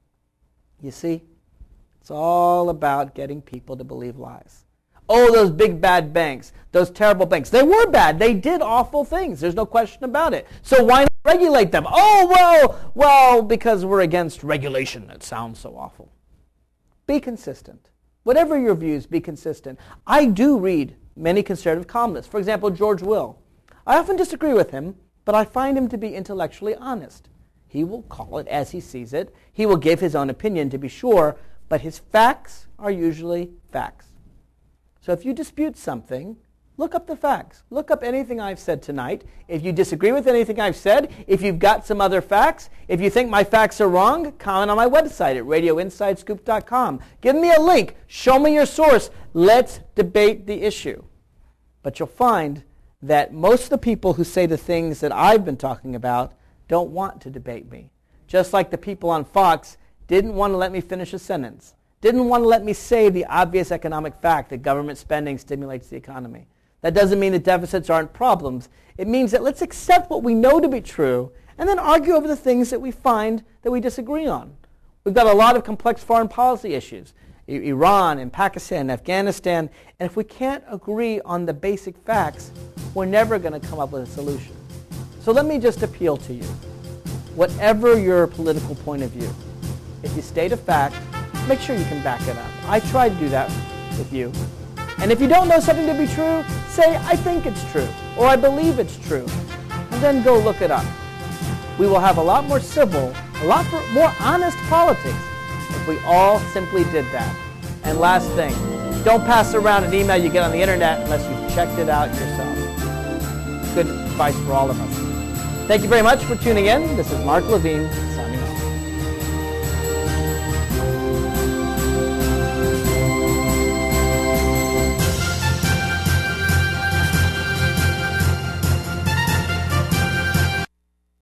You see, it's all about getting people to believe lies. Oh, those big bad banks, those terrible banks. They were bad. They did awful things. There's no question about it. So why not regulate them? Oh, well, well, because we're against regulation. It sounds so awful. Be consistent. Whatever your views, be consistent. I do read many conservative columnists. For example, George Will. I often disagree with him, but I find him to be intellectually honest. He will call it as he sees it. He will give his own opinion, to be sure, but his facts are usually facts. So if you dispute something, look up the facts. Look up anything I've said tonight. If you disagree with anything I've said, if you've got some other facts, if you think my facts are wrong, comment on my website at radio inside scoop dot com. Give me a link. Show me your source. Let's debate the issue. But you'll find that most of the people who say the things that I've been talking about don't want to debate me. Just like the people on Fox didn't want to let me finish a sentence. Didn't want to let me say the obvious economic fact that government spending stimulates the economy. That doesn't mean that deficits aren't problems. It means that let's accept what we know to be true and then argue over the things that we find that we disagree on. We've got a lot of complex foreign policy issues. I- Iran and Pakistan and Afghanistan. And if we can't agree on the basic facts, we're never going to come up with a solution. So let me just appeal to you. Whatever your political point of view, if you state a fact, make sure you can back it up. I try to do that with you. And if you don't know something to be true, say, I think it's true, or I believe it's true, and then go look it up. We will have a lot more civil, a lot more honest politics if we all simply did that. And last thing, don't pass around an email you get on the internet unless you've checked it out yourself. Good advice for all of us. Thank you very much for tuning in. This is Mark Levine.